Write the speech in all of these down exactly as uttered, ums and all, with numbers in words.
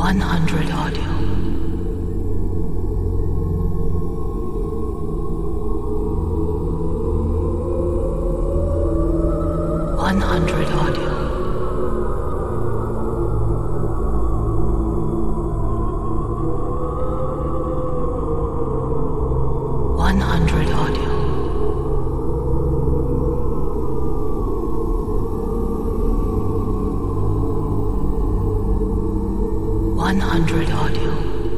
one hundred audio. one hundred audio. one hundred audio. one hundred audio.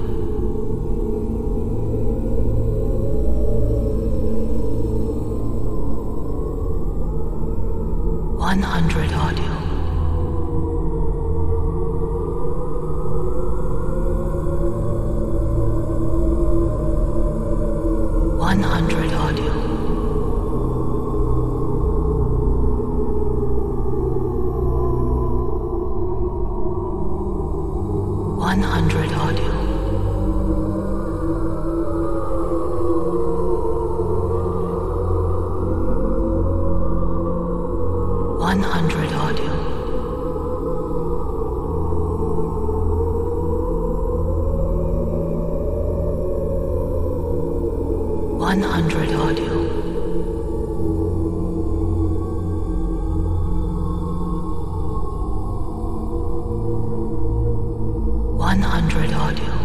one hundred audio. one hundred audio. one hundred audio. one hundred audio. one hundred audio. one hundred audio.